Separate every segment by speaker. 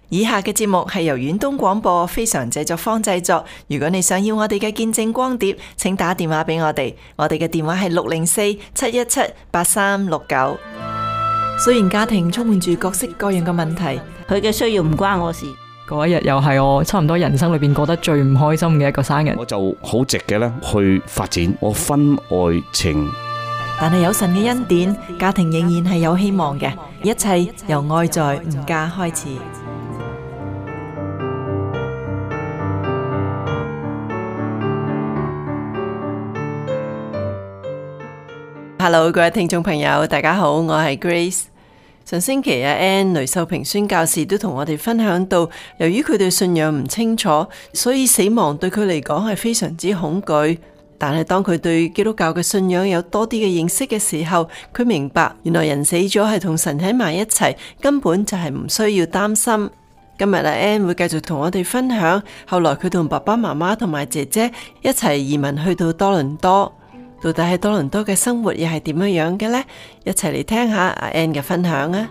Speaker 1: 以下嘅節目係由遠東廣播非常製作坊製作。如果你想要我哋嘅見證光碟，請打電話俾我哋。我哋嘅電話係604-717-8369。雖然家庭充滿住各式各樣嘅問題，
Speaker 2: 佢嘅需要唔關我事。
Speaker 3: 嗰一日又係我差唔多人生裏邊過得最唔開心嘅一個生日。
Speaker 4: 我就好直嘅咧去發展我婚外情。
Speaker 1: 但係有神嘅恩典，家庭仍然係有希望嘅。一切由愛在吾家開始。Hello， 各位聽眾朋友，大家好，我係 Grace。上星期阿 Ann 雷秀平宣教士都同我哋分享到，由於佢對信仰唔清楚，所以死亡對佢嚟講係非常之恐懼。但係當佢對基督教嘅信仰有多啲嘅認識嘅時候，佢明白原來人死咗係同神喺埋一齊，根本就係唔需要擔心。今日阿 Ann 會繼續同我哋分享，後來佢同爸爸媽媽同埋姐姐一齊移民去到多倫多。到底喺多倫多嘅生活又係點樣嘅呢？一齊嚟聽下阿 Ann 嘅分享啊！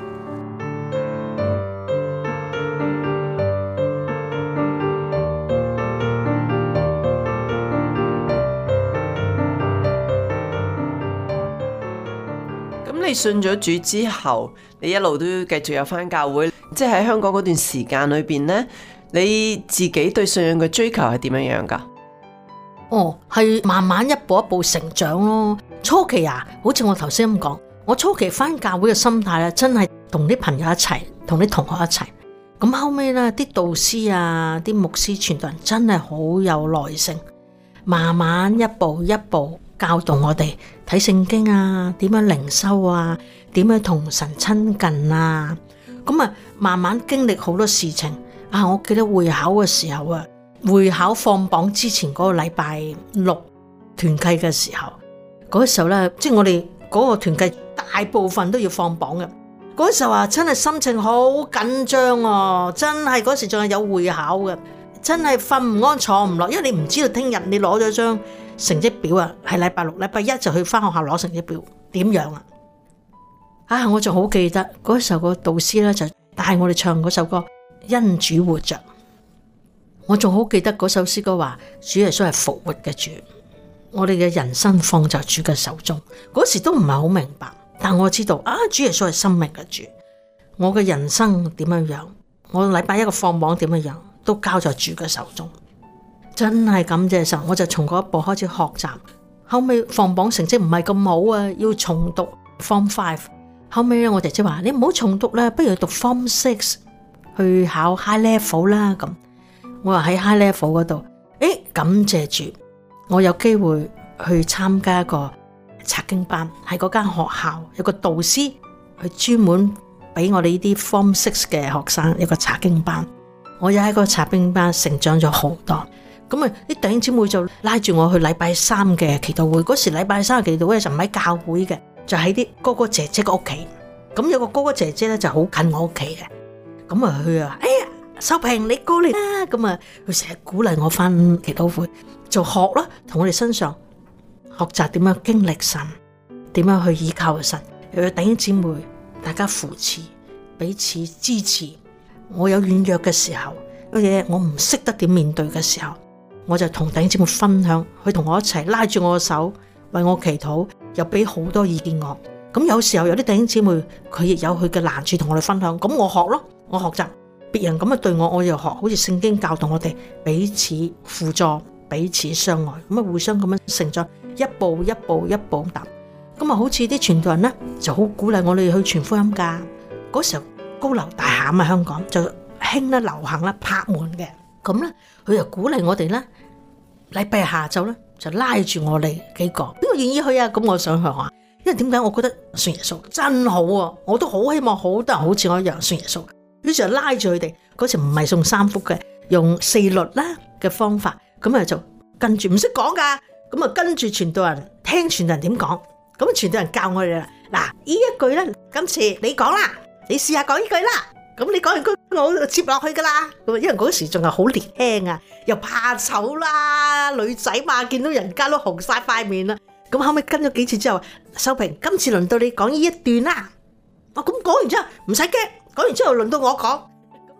Speaker 1: 咁你信咗主之後，你一路都繼續有返教會，即係喺香港嗰段時間裏邊呢，你自己對信仰嘅追求係點樣噶？
Speaker 5: 係慢慢一步一步成長咯。初期好似我頭先咁講，我初期返教會嘅心態咧，真係同啲朋友一齊，同啲同學一齊。咁後尾咧，啲導師啲牧師傳道人真係好有耐性，慢慢一步一步教導我哋睇聖經點樣靈修點樣同神親近咁慢慢經歷好多事情我記得會考嘅時候會考放榜之前嗰個禮拜六團契嘅時候，嗰時候咧，即係我哋嗰個團契大部分都要放榜嘅。嗰時候真係心情好緊張真係嗰時仲係有會考嘅，真係瞓唔安坐唔落，因為你唔知道聽日你攞咗張成績表係禮拜六，禮拜一就去翻學校攞成績表，點樣我仲好記得嗰時候個導師咧就帶我哋唱嗰首歌《因主活着》。我仲好記得嗰首詩歌話，主耶穌係復活嘅主，我哋嘅人生放在主嘅手中。嗰時都唔係好明白，但我知道主耶穌係生命嘅主，我嘅人生點樣，我禮拜一個放榜點樣，都交在主嘅手中。真係感謝神，我就從嗰一步開始學習。後尾放榜成績唔係咁好要重讀 Form 5。後尾咧，我姐姐話你唔好重讀啦，不如讀 Form 6去考 High Level 啦咁。我話喺 High Level 嗰度，感謝主，我有機會去參加一個查經班，喺嗰間學校有個導師去專門俾我哋呢啲 Form 6嘅學生一個查經班。我又喺個查經班成長咗好多。咁啲弟兄姊妹就拉住我去禮拜三嘅祈禱會。嗰時禮拜三嘅祈禱會就唔喺教會嘅，就喺啲哥哥姐姐嘅屋企。咁有個哥哥姐姐咧就好近我屋企嘅，咁佢哎呀，秀平你過嚟啦，佢成日鼓勵我翻祈禱會就學啦，同我哋身上學習點樣經歷神，點樣去依靠神，又有弟兄姊妹大家扶持彼此支持。我有軟弱嘅時候，嘢我唔識得點面對嘅時候，我就同弟兄姊妹分享，佢同我一齊拉住我嘅手為我祈禱，又俾好多意見我。咁有時候有啲弟兄姊妹佢亦有佢嘅難處同我哋分享，咁我學咯，我學習別人咁樣對我，我又學，好似聖經教導我哋彼此輔助，彼此相愛，咁互相咁樣成長，一步一步一步踏。咁好似啲傳道人呢，就好鼓勵我哋去傳福音噶。嗰時候高樓大廈香港就興啦，流行啦，拍門嘅。咁呢，佢就鼓勵我哋呢，禮拜下晝呢，就拉住我哋幾個，邊個願意去咁我想去因為點解我覺得信耶穌真好我都好希望好多人好似我一樣信耶穌。於是就拉住佢哋，嗰時唔係送3福嘅，用4律啦嘅方法，咁就跟住唔識講噶，咁跟住傳道人聽傳道人點講，咁傳道人教我哋啦。嗱，呢一句咧，今次你講啦，你試下講呢句啦，咁你講完句我接落去噶啦。咁因為嗰時仲係好年輕又怕醜啦，女仔嘛，見到人家都紅晒塊面啦。咁後尾跟咗幾次之後，秀平，今次輪到你講呢一段啦。咁講完之後唔使驚，講完之後輪到我講。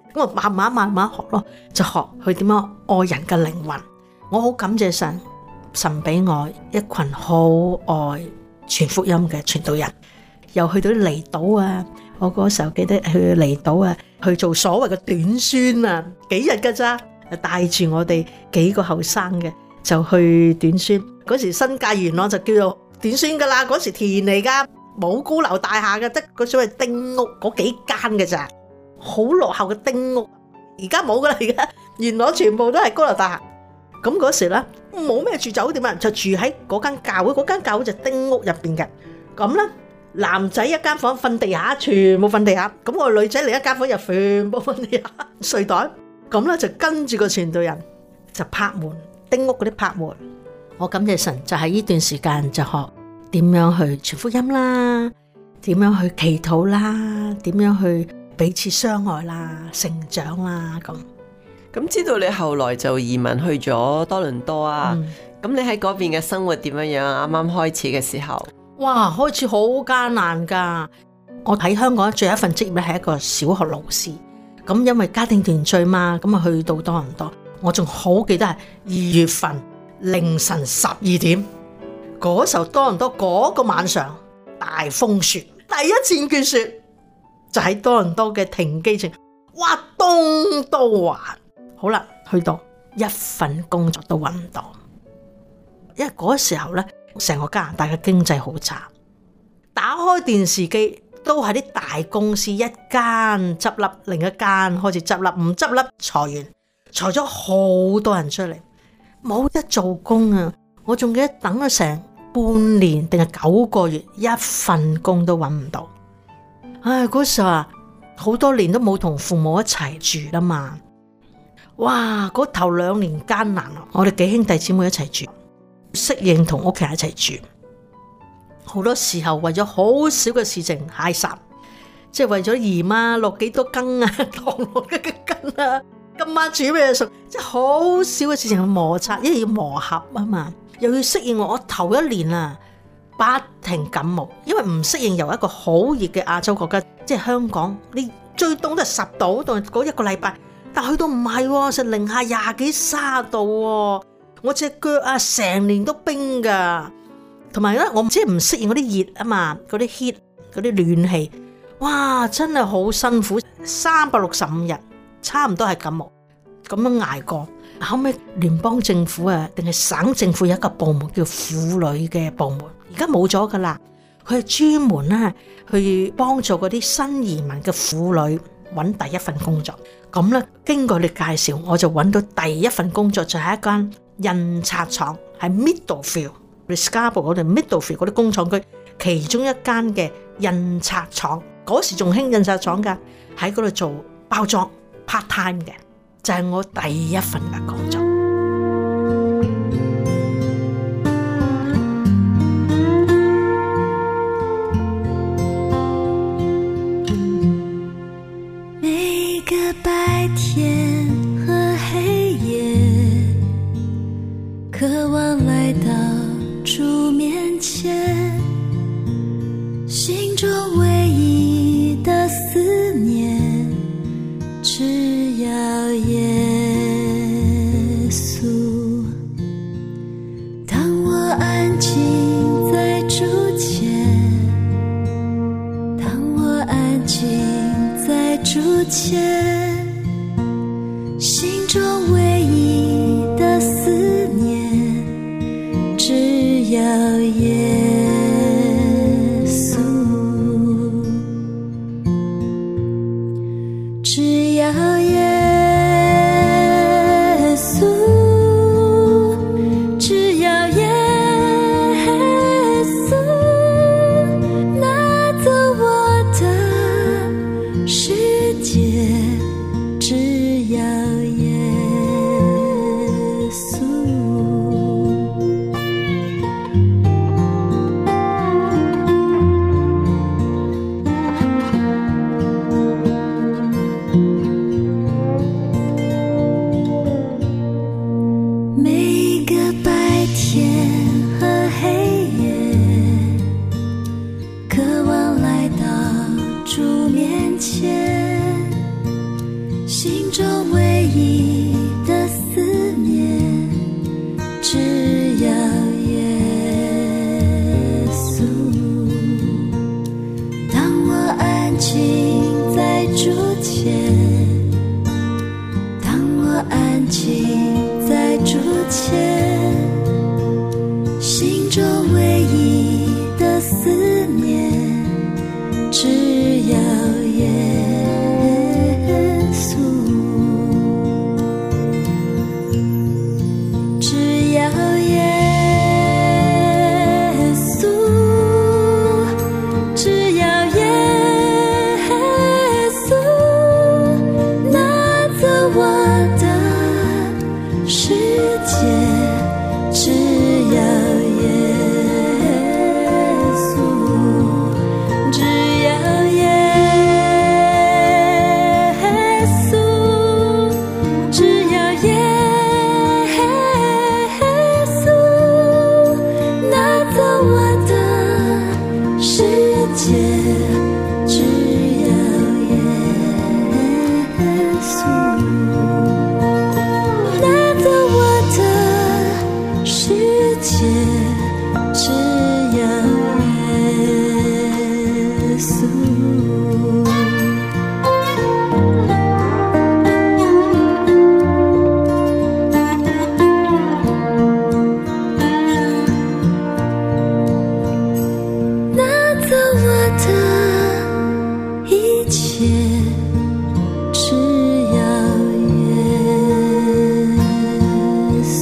Speaker 5: 咁我慢慢學咯，就學去點樣愛人嘅靈魂。我好感謝神，神俾我一群好愛傳福音嘅傳道人，又去到啲離島啊。我嗰時候記得去離島啊，去做所謂嘅短宣啊，幾日㗎咋，帶住我哋幾個後生嘅就去短宣。嗰時新界元朗就叫做短宣噶啦，嗰時田嚟噶，冇高樓大廈嘅，得嗰所謂丁屋嗰幾間嘅咋，好落後嘅丁屋。而家冇噶啦，而家元朗全部都係高樓大廈。咁嗰時咧冇咩住酒店啊，就住喺嗰間教會，嗰間教會就丁屋入邊嘅。咁咧男仔一間房瞓地下，全部瞓地下。咁我女仔嚟一間房又全部瞓地下，睡袋。咁咧就跟住個傳道人就拍門，丁屋嗰啲拍門。我感謝神，就喺呢段時間就學點樣去傳福音啦，點樣去祈禱啦，點樣去彼此相愛啦，成長啦咁。
Speaker 1: 咁知道你後來就移民去咗多倫多啊？咁你喺嗰邊嘅生活點樣啊？啱啱開始嘅時候，
Speaker 5: 哇，開始好艱難噶。我喺香港最後一份職業咧係一個小學老師，咁因為家庭團聚嘛，咁啊去到多倫多，我仲好記得係2月份。凌晨12點，嗰時候多倫多嗰個晚上大風雪，第一次見雪就喺多倫多嘅停機場，哇，凍到啊！好啦，去到一份工作都搵唔到，因為嗰時候咧，成個加拿大嘅經濟好差，打開電視機都係啲大公司，一間執笠，另一間開始執笠，唔執笠裁員，裁咗好多人出嚟。冇得做工啊！我仲記得等咗成半年定係9個月，一份工都搵唔到。唉，嗰時候啊，好多年都冇同父母一齊住啦嘛。哇，嗰頭2年艱難啊！我哋幾兄弟姊妹一齊住，適應同屋企人一齊住。好多時候為咗好少嘅事情嗌霎，即係為咗鹽啊，落幾多羹啊，糖落幾多羹啊。今晚煮咩餸，即係好少嘅事情去摩擦，因為要磨合啊嘛，又要適應我頭1年啊，不停感冒，因為唔適應由一個好熱嘅亞洲國家，即係香港，你最凍都係10度，到嗰1個禮拜，但去到唔係，成零下20幾30度，我隻腳啊成年都冰噶，同埋咧我即係唔適應嗰啲熱啊嘛，嗰啲 heat 嗰啲暖氣，哇真係好辛苦，365日。差唔多係感冒咁樣捱過，後尾聯邦政府啊，定係省政府有一個部門叫婦女嘅部門，而家冇咗噶啦。佢係專門咧去幫助嗰啲新移民嘅婦女揾第一份工作。咁咧經過你介紹，我就揾到第一份工作，就係一間印刷廠，喺 Middlefield、Scarborough 嗰度 Middlefield 嗰啲工廠區其中一間嘅印刷廠。嗰時仲興印刷廠噶，喺嗰度做包裝。part time 嘅就係我第一份嘅工作。
Speaker 6: 每個白天和黑夜，渴望來到主面前，心中唯一的思念，只要耶穌。當我安靜在主前，當我安靜在主前，心中唯一的思念，只要耶穌，只要耶穌，只要耶穌拿走我的世界，只要耶穌。 心中唯一的思念，只要耶稣。当我安静在主前，当我安静在主前，心中唯一的思念，只要耶稣，只要耶稣，只要耶稣拿走我的世界，只要耶稣，只要耶稣，只要耶稣拿走我的世界，只要耶稣拿走我的世界，只要耶稣。拿走我的一切，只要耶穌。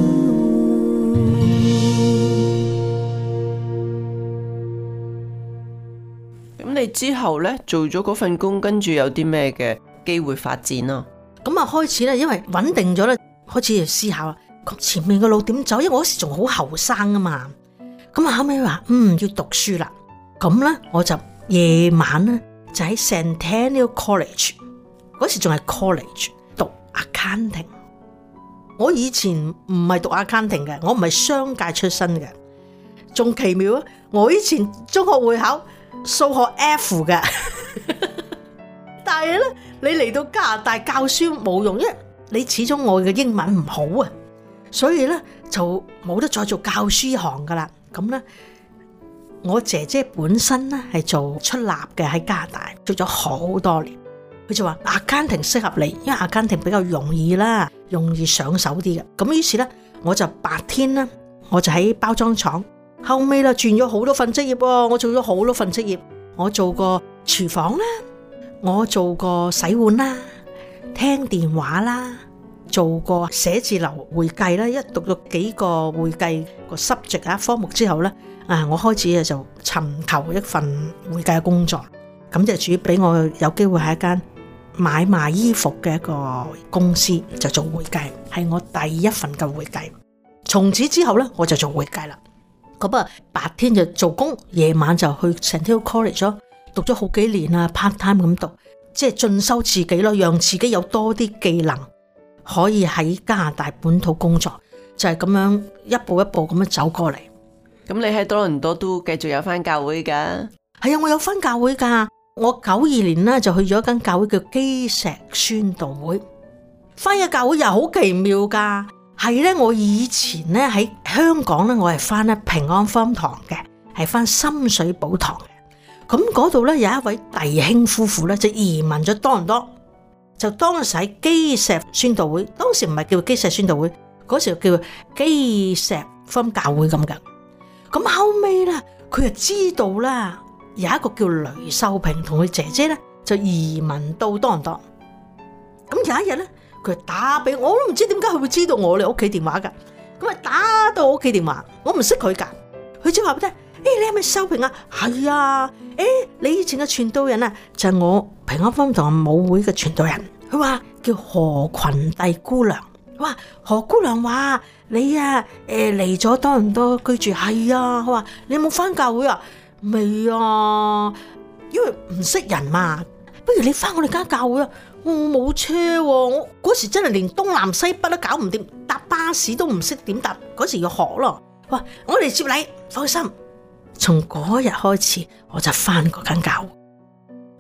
Speaker 1: 咁你之後呢，做咗嗰份工，跟住有啲咩嘅機會發展啊？
Speaker 5: 咁啊開始咧，因為穩定咗咧，開始要思考啦，前面嘅路點走？因為我嗰時仲好後生啊嘛。咁啊後尾話要讀書啦。咁咧我就夜晚咧就喺 Centennial College， 嗰時仲係 college 讀 accounting。我以前唔係讀 accounting 嘅，我唔係商界出身嘅，仲奇妙啊！我以前中學會考數學 F 嘅，但係咧你嚟到加拿大教書冇用，因為你始終我嘅英文唔好啊，所以咧就冇得再做教書行噶啦。咁咧我姐姐本身咧係做出納嘅，喺加拿大做咗好多年，佢就話 accounting 適合你，因為 accounting 比較容易啦，容易上手啲嘅。咁於是咧我就白天咧我就喺包裝廠，後尾啦轉咗好多份職業喎，我做咗好多份職業，我做過廚房啦，我做過洗碗啦，聽電話啦，做過寫字樓會計啦，一讀咗幾個會計個 subject 啊科目之後咧，我開始就尋求一份會計嘅工作，咁就主要俾我有機會喺一間買賣衣服嘅一個公司就做會計，係我第一份嘅會計。從此之後咧我就做會計啦。咁啊白天就做工，夜晚就去 Centennial College 咗，讀咗好幾年啊 part time 咁讀，即係進修自己咯，讓自己有多啲技能，可以喺加拿大本土工作，就係咁樣一步一步咁樣走過嚟。
Speaker 1: 咁你喺多倫多都繼續有返教會噶？
Speaker 5: 係啊，我有返教會噶。我92年咧就去咗一間教會叫基石宣道會，返嘅教會又好奇妙噶。係咧，我以前咧喺香港咧，我係返咧平安福音堂嘅，係返深水埗堂嘅。咁嗰度咧有一位弟兄夫婦咧就移民咗多倫多，就當時喺基石宣道會，當時唔係叫基石宣道會，嗰時叫基石福音教會咁嘅。咁後尾咧，佢就知道啦，有一個叫雷秀平同佢姐姐咧就移民到多倫多。咁有一日咧，佢打俾我，我都唔知點解佢會知道我哋屋企電話噶。咁啊打到我屋企電話，我唔識佢噶，佢就話俾我聽：你係咪秀平啊？係啊。你以前嘅傳道人啊，就係我平安福音堂舞會嘅傳道人。佢話叫何群帝姑娘。哇，何姑娘話你啊，嚟咗多倫多居住。係啊。佢話你有冇返教會啊？未啊，因為唔識人嘛。不如你返我哋間教會啊。我冇車喎，我嗰時真係連東南西北都搞唔掂，搭巴士都唔識點搭，嗰時要學咯。哇，我嚟接你，放心。從嗰日開始，我就返嗰間教會。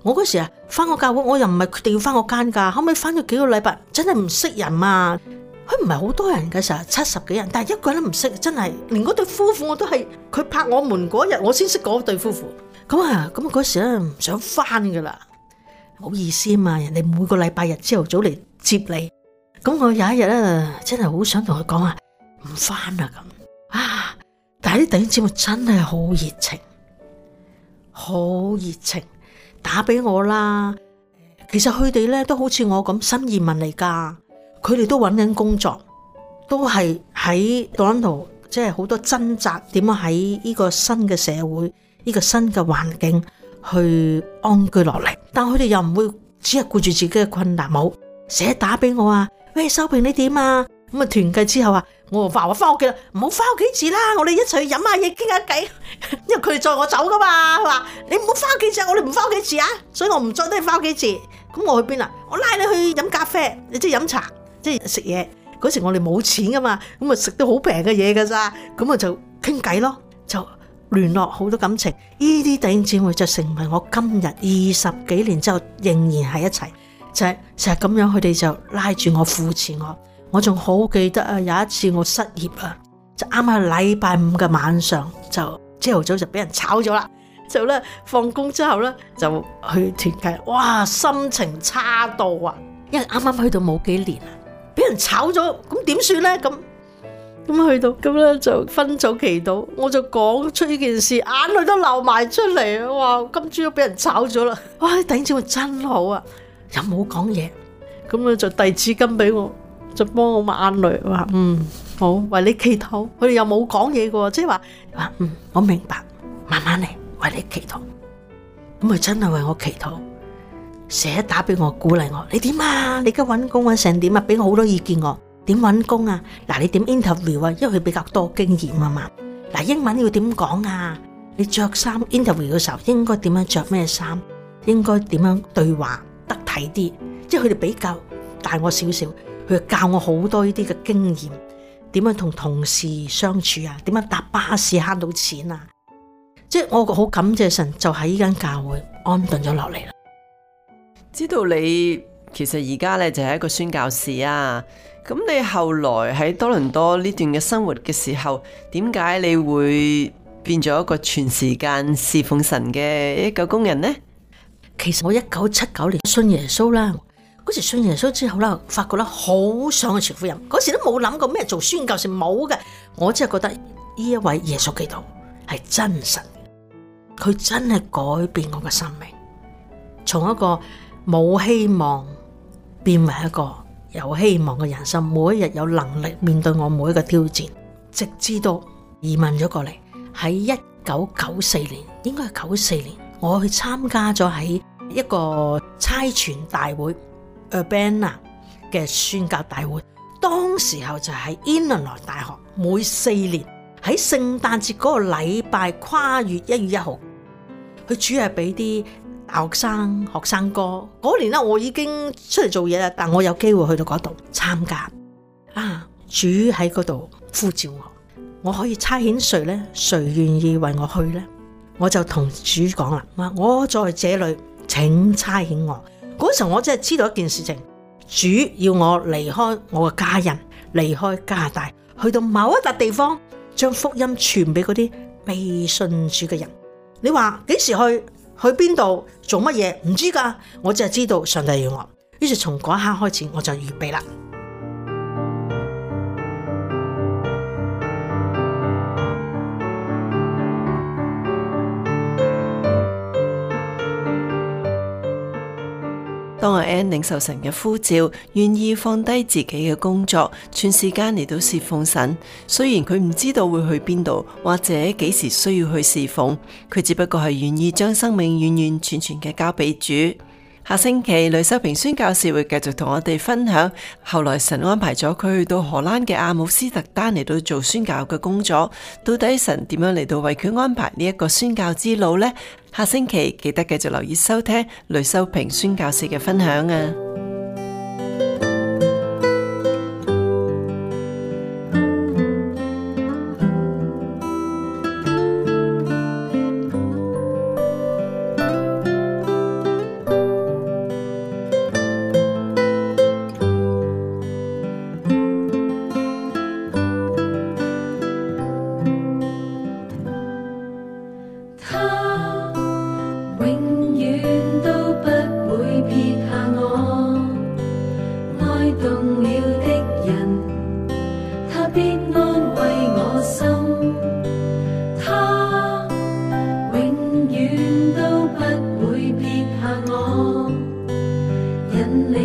Speaker 5: 我嗰時啊翻個教會，我又唔係決定要翻嗰間㗎，後尾翻咗幾個禮拜，真係唔識人啊！佢唔係好多人嘅時候，70幾人，但係一個人都唔識，真係連嗰對夫婦我都係佢拍我門嗰日，我先識嗰對夫婦。咁嗰時咧唔想翻噶啦，好意思啊嘛，人哋每個禮拜日朝頭早嚟接你，咁我有一日咧真係好想同佢講啊，唔翻啦咁啊！但係啲弟兄姊妹真係好熱情，好熱情，打俾我啦。其實佢哋咧都好似我咁新移民嚟噶。佢哋都揾緊工作，都係喺多倫多，即係好多掙扎，點樣喺呢個新嘅社會、呢個新嘅環境去安居落嚟。但佢哋又唔會只係顧住自己嘅困難，冇成日打俾我啊！喂，秀萍你點啊？咁啊團契之後啊，我話我翻屋企啦，唔好翻屋企住啦，我哋一齊去飲下嘢傾下偈。因為佢哋載我走噶嘛，佢話你唔好翻屋企住，我哋唔翻屋企住啊，所以我唔再得你翻屋企住。咁我去邊啊？我拉你去飲咖啡，你即係飲茶。即係食嘢嗰時我哋冇錢噶嘛，咁啊食到好平嘅嘢噶咋，咁啊就傾偈咯，就聯絡好多感情。呢啲弟兄姊妹就成為我今日20幾年之後仍然喺一齊，就係成日咁樣，佢哋就拉住我扶持我。我仲好記得啊，有一次我失業啊，就啱啱禮拜5嘅晚上，就朝頭早就俾人炒咗啦，就咧放工之後咧就去團契，哇心情差到啊，因為啱啱去到冇幾年啊。俾人炒咗，咁點算咧？咁去到咁咧就分組祈禱，我就講出呢件事，眼淚都流埋出嚟啊！哇，今朝都俾人炒咗啦！哇，弟兄姊妹真好啊，又冇講嘢，咁咧就遞紙巾俾我，就幫我抹眼淚，話好為你祈禱。佢哋又冇講嘢嘅，即係話我明白，慢慢嚟，為你祈禱。咁佢真係為我祈禱。成日打俾我鼓勵我，你點啊？你而家搵工搵成點啊？俾我好多意見我，點搵工啊？嗱，你點 interview 啊？因為佢比較多經驗啊嘛。嗱，英文要點講啊？你着衫 interview 嘅時候應該點樣着咩衫？應該點樣對話得體啲？即係佢哋比較大我少少，佢教我好多呢啲嘅經驗，點樣同同事相處啊？點樣搭巴士慳到錢啊？即係我好感謝神，就喺呢間教會安頓咗落嚟啦。
Speaker 1: 知道你其實而家咧就係一個宣教士啊，咁你後來喺多倫多呢段嘅生活嘅時候，點解你會變咗一個全時間侍奉神嘅一個工人呢？
Speaker 5: 其實我1979年信耶穌啦，嗰時信耶穌之後啦，發覺咧好想去傳福音，嗰時都冇諗過咩做宣教士，冇嘅，我只係覺得呢一位耶穌基督係真神，佢真係改變我嘅生命，從一個冇希望變為一個有希望嘅人生，每一日有能力面對我每一個挑戰，直至到移民咗過嚟。喺1994年，應該係94年，我去參加咗喺一個差傳大會 Urbana 嘅宣教大會，當時候就喺 Illinois 大學，每4年喺聖誕節嗰個禮拜跨越1月1號，佢主要係俾啲大學生學生哥。嗰年咧我已經出嚟做嘢啦，但我有機會去到嗰度參加啊！主喺嗰度呼召我可以差遣誰呢？誰願意為我去呢？我就同主講啦，我在這裏，請差遣我。嗰時候我真係知道一件事情，主要我離開我嘅家人，離開加拿大，去到某一笪地方，將福音傳俾嗰啲未信主嘅人。你話幾時去邊度做乜嘢？唔知噶，我只係知道上帝要我。於是從嗰一刻開始，我就預備啦。
Speaker 1: 當阿 Ann 領受神嘅呼召，願意放低自己嘅工作，全時間嚟到侍奉神。雖然佢唔知道會去邊度，或者幾時需要去侍奉，佢只不過係願意將生命完完全全嘅交俾主。下星期雷秀萍宣教士會繼續同我哋分享，後來神安排咗佢去到荷蘭嘅阿姆斯特丹嚟到做宣教嘅工作，到底神點樣嚟到為佢安排呢一個宣教之路呢？下星期記得繼續留意收聽雷秀萍宣教士嘅分享啊！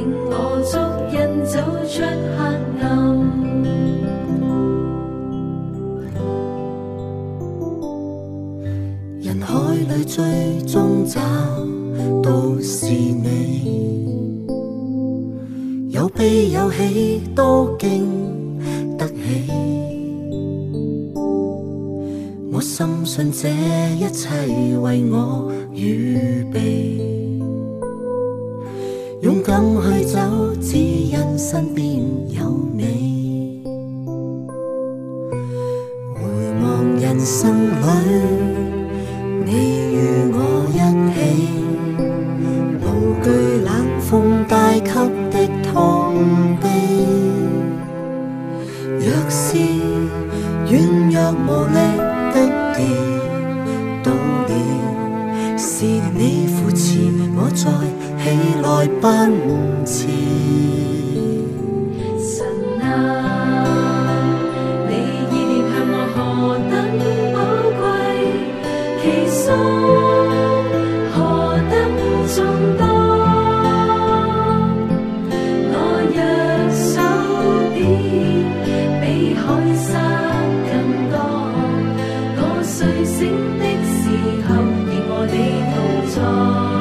Speaker 6: 我足印走出黑暗。人海裏最終找到是你，有悲有喜都經得起。我深信這一切為我預備，勇敢去走，只因身邊有你。回望人生裏，你與我一起，無懼冷風帶給的痛悲。若是軟弱無力的跌倒了，是你扶持我再起來奔馳。神啊，你意念向我何等寶貴，其數何等眾多。我若數點，比海沙更多。我睡醒的時候，亦和你同在。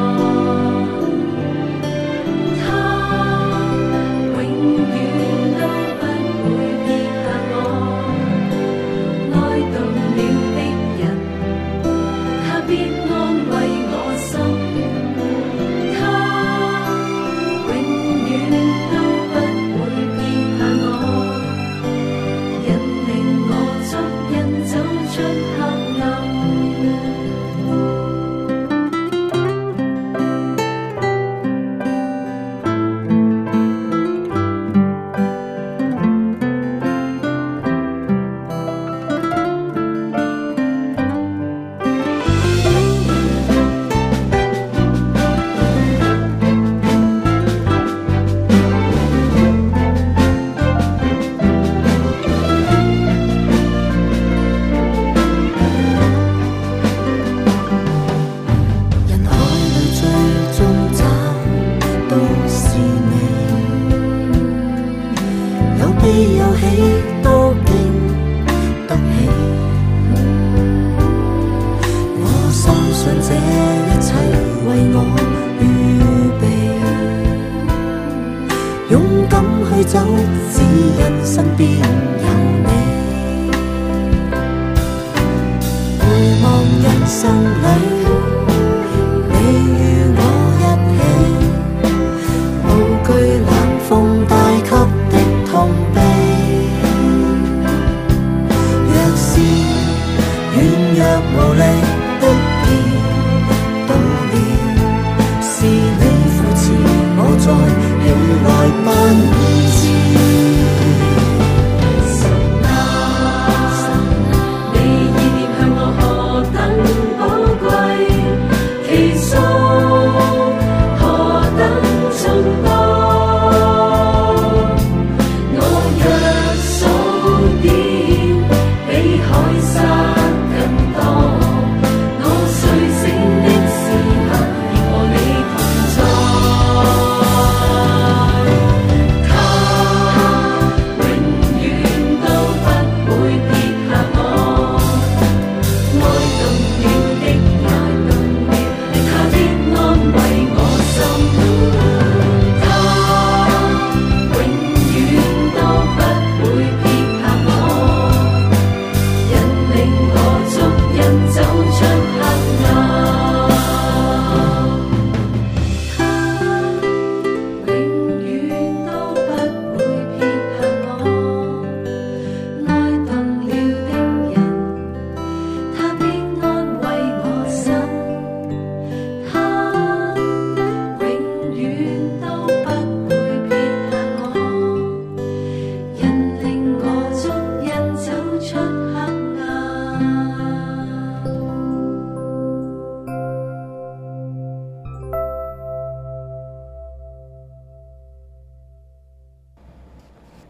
Speaker 6: 走，只因身邊有你。回望人生裏，你與我一起，無懼冷風帶給的痛悲。若是軟弱無力的跌倒了，是你扶持我再起來奔。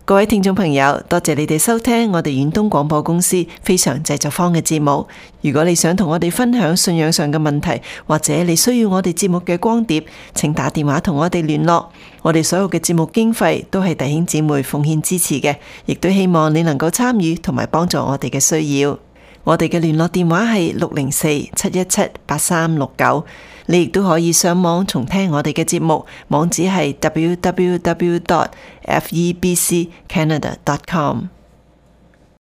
Speaker 1: 各位聽眾朋友，多謝你哋收聽我哋遠東廣播公司非常製作坊嘅節目。如果你想同我哋分享信仰上嘅問題，或者你需要我哋節目嘅光碟，請打電話同我哋聯絡。我哋所有嘅節目經費都係弟兄姊妹奉獻支持嘅，亦都希望你能夠參與同埋幫助我哋嘅需要。我哋嘅聯絡電話係604-717-8369。你亦都可以上網重聽我哋嘅節目，網址係www.febccanada.com。